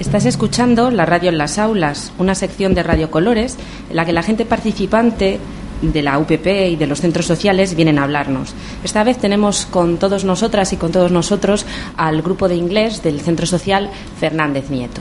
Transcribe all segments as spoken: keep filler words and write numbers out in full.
Estás escuchando la radio en las aulas, una sección de Radio Colores en la que la gente participante de la U P P y de los centros sociales vienen a hablarnos. Esta vez tenemos con todos nosotras y con todos nosotros al grupo de inglés del Centro Social Fernández Nieto.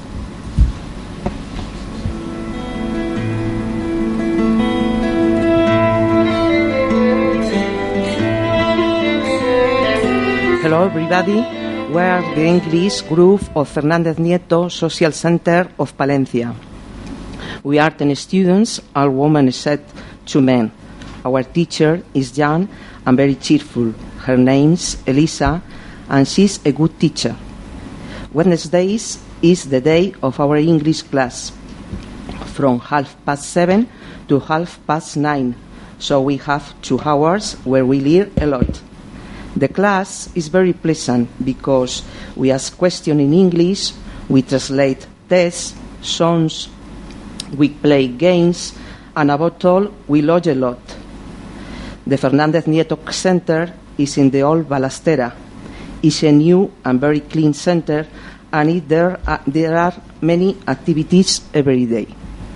Hello everybody, we are the English group of Fernández Nieto Social Center of Palencia. We are ten students, all women except two men. Our teacher is young and very cheerful. Her name's Elisa and she's a good teacher. Wednesdays is the day of our English class from half past seven to half past nine. So we have two hours where we learn a lot. The class is very pleasant because we ask questions in English, we translate tests, songs, we play games, and above all, we learn a lot. The Fernández Nieto Center is in the old Balastera. It's a new and very clean center, and it, there, uh, there are many activities every day.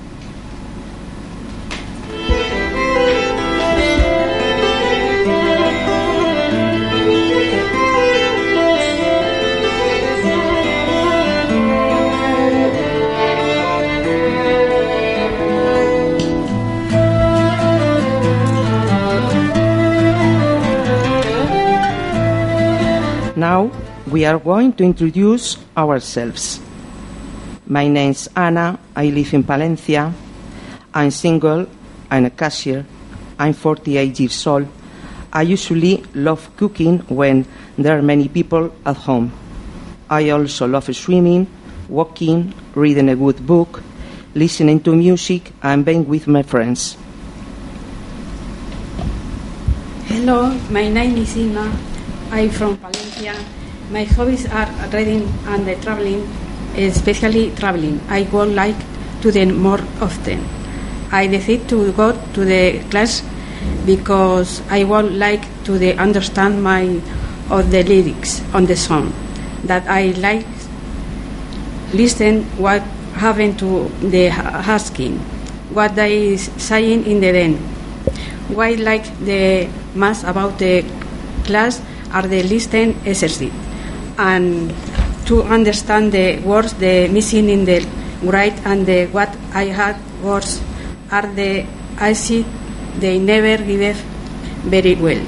Now we are going to introduce ourselves. My name's Ana, I live in Palencia. I'm single, I'm a cashier, I'm forty-eight years old. I usually love cooking when there are many people at home. I also love swimming, walking, reading a good book, listening to music and being with my friends. Hello, my name is Ima. I'm from Palencia. My hobbies are reading and the traveling, especially traveling. I would like to do more often. I decided to go to the class because I would like to the understand my of the lyrics on the song. That I like listen what happened to the asking, what they saying in the end. Why like the mass about the class are the listen exercise and to understand the words the missing in the right and the what I had words are the I see they never give very well.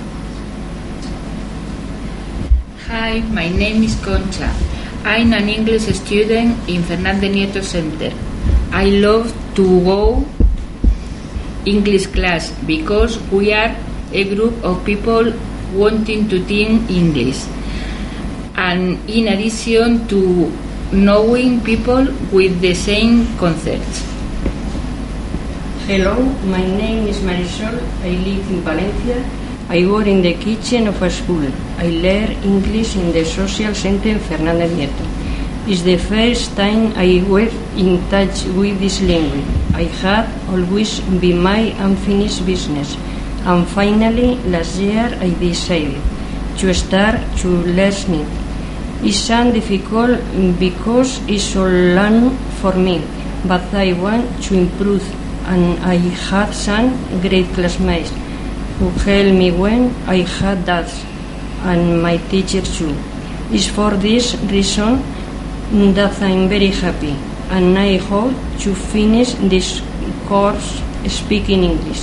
Hi, my name is Concha. I'm an English student in Fernández Nieto Center. I love to go English class because we are a group of people wanting to think English, and in addition to knowing people with the same concepts. Hello, my name is Marisol. I live in Valencia. I work in the kitchen of a school. I learn English in the social center Fernández Nieto. It's the first time I was in touch with this language. I have always been my unfinished business. And finally, last year I decided to start to learn it. It's difficult because it's so long for me, but I want to improve, and I had some great classmates who helped me when I had that, and my teacher too. It's for this reason that I'm very happy, and I hope to finish this course speaking English.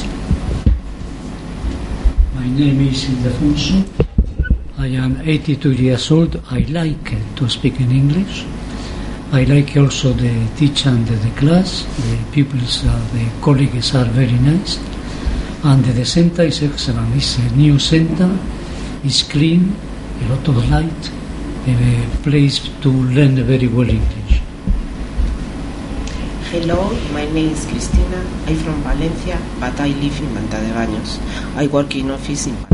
My name is Ildefonso. I am eighty-two years old. I like to speak in English. I like also the teacher and the class. The pupils, uh, the colleagues are very nice. And the center is excellent. It's a new center. It's clean, a lot of light, a place to learn very well English. Hello, my name is Cristina. I'm from Valencia, but I live in Manta de Baños. I work in office in Valencia.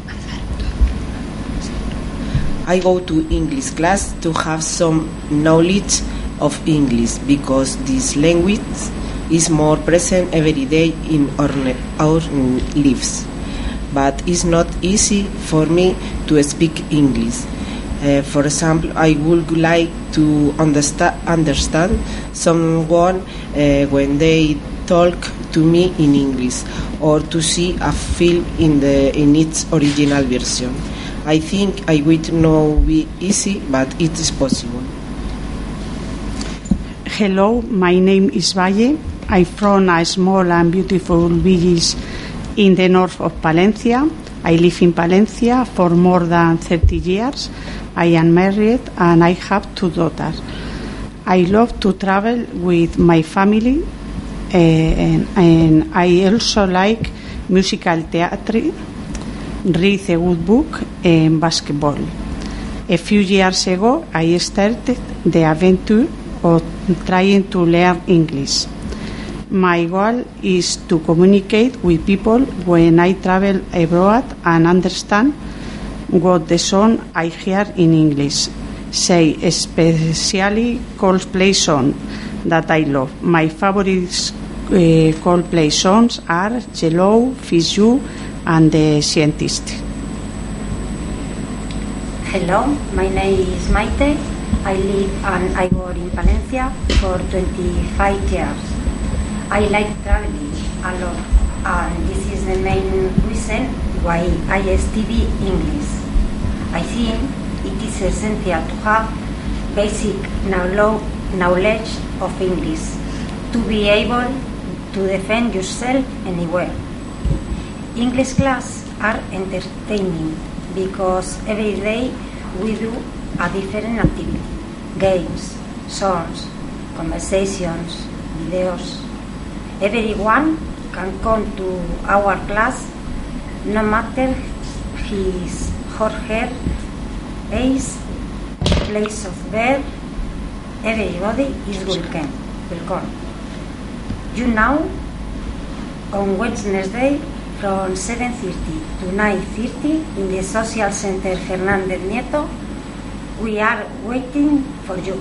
I go to English class to have some knowledge of English because this language is more present every day in our, our lives. But it's not easy for me to speak English Uh, for example, I would like to understa- understand someone uh, when they talk to me in English, or to see a film in the in its original version. I think I would not be easy, but it is possible. Hello, my name is Valle. I'm from a small and beautiful village in the north of Palencia. I live in Palencia for more than thirty years. I am married and I have two daughters. I love to travel with my family, uh, and, and I also like musical theatre, read a good book, and basketball. A few years ago, I started the adventure of trying to learn English. My goal is to communicate with people when I travel abroad and understand what the song I hear in English say, especially Coldplay songs that I love. My favorite uh, Coldplay songs are Yellow, Fizz You, and The Scientist. Hello, my name is Maite. I live and I work in Palencia for twenty-five years. I like traveling a lot, and this is the main reason why I study English. I think it is essential to have basic knowledge of English to be able to defend yourself anywhere. English classes are entertaining because every day we do a different activity: games, songs, conversations, videos. Everyone can come to our class, no matter his or her age, place of birth. Everybody is welcome. Welcome. You know, on Wednesday from seven thirty to nine thirty in the Social Center Fernández Nieto, we are waiting for you.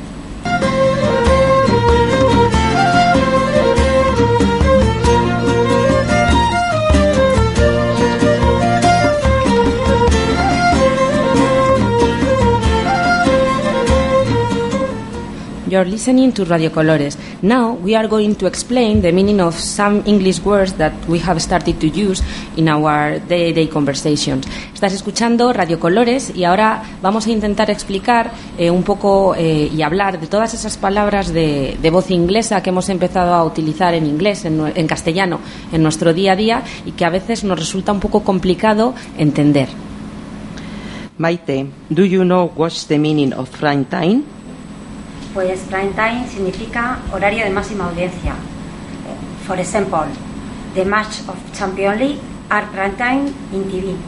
You're listening to Radio Colores. Now we are going to explain the meaning of some English words that we have started to use in our day-to-day conversations. Estás escuchando Radio Colores y ahora vamos a intentar explicar eh, un poco eh, y hablar de todas esas palabras de, de voz inglesa que hemos empezado a utilizar en inglés, en, en castellano, en nuestro día a día y que a veces nos resulta un poco complicado entender. Maite, do you know what's the meaning of prime time? Pues prime time significa horario de máxima audiencia. For example, the match of Champions League are prime time in T V.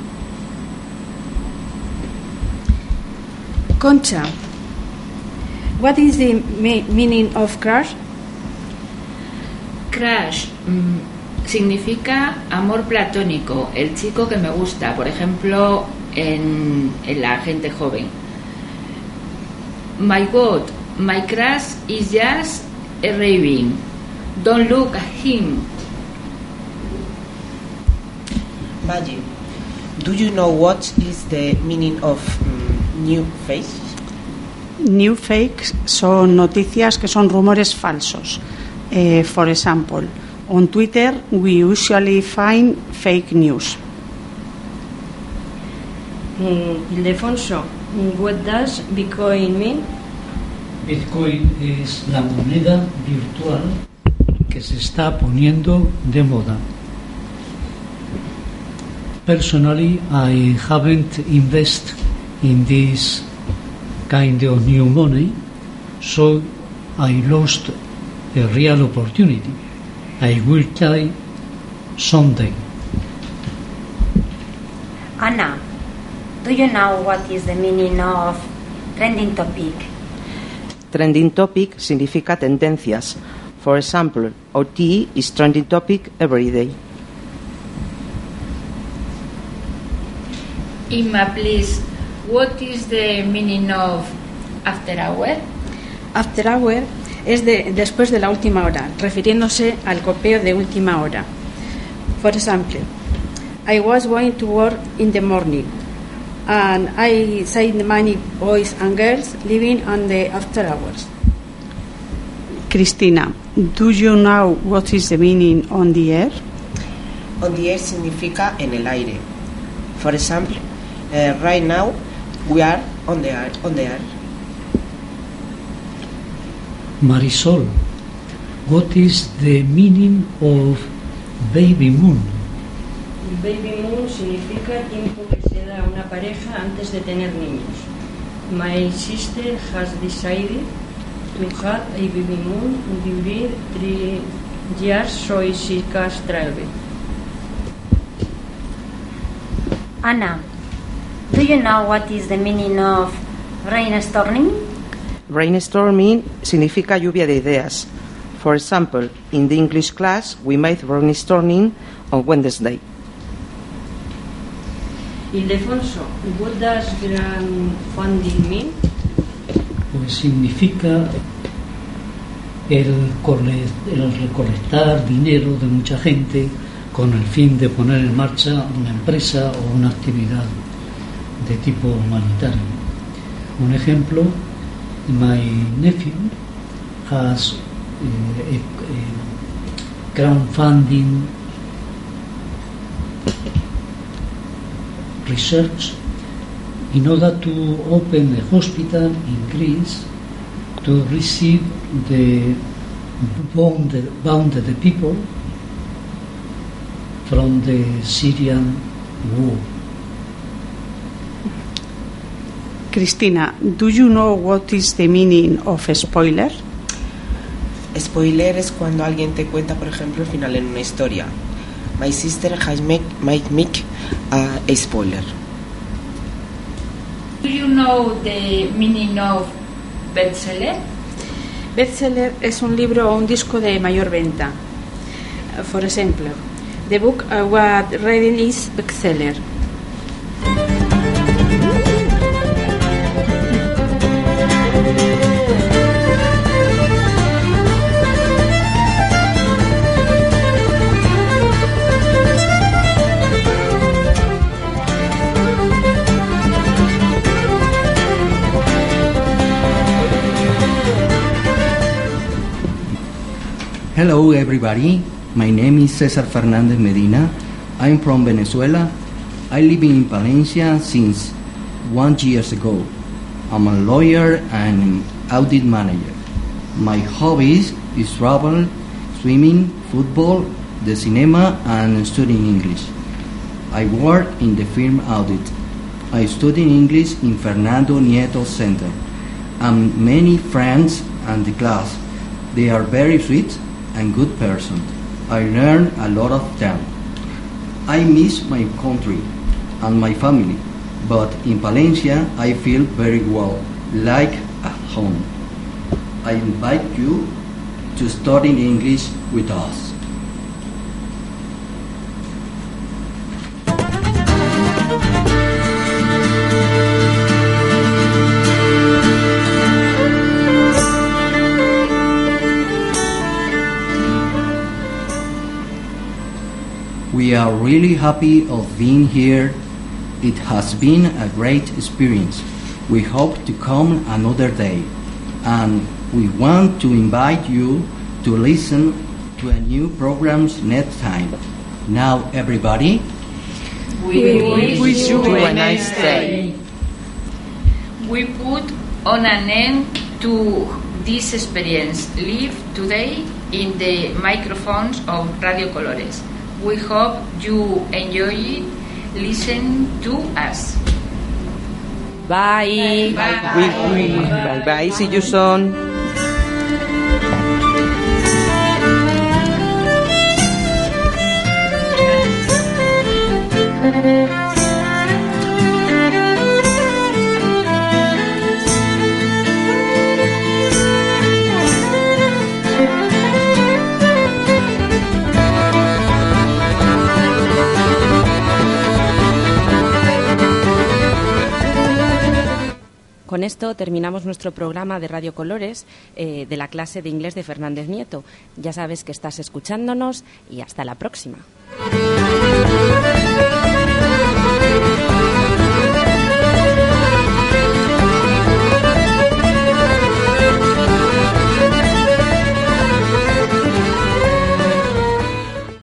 Concha, what is the me- meaning of crush? Crush mm, significa amor platónico, el chico que me gusta, por ejemplo, en, en la gente joven. My God, my crush is just arriving. Don't look at him. Valle, do you know what is the meaning of um, new fake? New fakes son noticias que son rumores falsos. Uh, for example, on Twitter we usually find fake news. Mm, Ildefonso, what does Bitcoin mean? Bitcoin es la moneda virtual que se está poniendo de moda. Personally, I haven't invested in this kind of new money, so I lost a real opportunity. I will try someday. Anna, do you know what is the meaning of trending topic? Trending topic significa tendencias. For example, O T is trending topic every day. Inma, please, what is the meaning of after hour? After hour es de, después de la última hora, refiriéndose al copeo de última hora. For example, I was going to work in the morning. and I see many boys and girls living on the after hours. Cristina, do you know what is the meaning on the air? On the air significa en el aire. For example, uh, right now we are on the air. On the air. Marisol, what is the meaning of baby moon? Baby moon significa tiempo que se da a una pareja antes de tener niños. My sister has decided to have a baby moon during three years, so she can travel. Anna, do you know what is the meaning of brainstorming? Brainstorming significa lluvia de ideas. For example, in the English class, we made brainstorming on Wednesday. Ildefonso, what does crowdfunding mean? Pues significa el, cole- el recolectar dinero de mucha gente con el fin de poner en marcha una empresa o una actividad de tipo humanitario. Un ejemplo, my nephew has uh, a, a crowdfunding research in order to open a hospital in Greece to receive the wounded, wounded people from the Syrian war. Cristina, do you know what is the meaning of a spoiler? Spoiler es cuando alguien te cuenta, por ejemplo, el final en una historia. My sister has make, might make uh, a spoiler. Do you know the meaning of bestseller? Bestseller es un libro o un disco de mayor venta. Uh, For example, the book I was reading is bestseller. Hello everybody, my name is Cesar Fernandez Medina. I'm from Venezuela. I live in Palencia since one years ago. I'm a lawyer and audit manager. My hobbies is travel, swimming, football, the cinema and studying English. I work in the film audit. I study English in Fernando Nieto Center. And many friends and the class. They are very sweet and good person. I learn a lot of them. I miss my country and my family, but in Palencia I feel very well, like at home. I invite you to study English with us. We are really happy of being here. It has been a great experience. We hope to come another day, and we want to invite you to listen to a new programs next time. Now, everybody, We wish, wish you a nice day. We put on an end to this experience live today in the microphones of Radio Colores. We hope you enjoy it. Listen to us. Bye. Bye. We- we- bye bye. See you soon. Con esto terminamos nuestro programa de Radio Colores eh, de la clase de inglés de Fernández Nieto. Ya sabes que estás escuchándonos y hasta la próxima.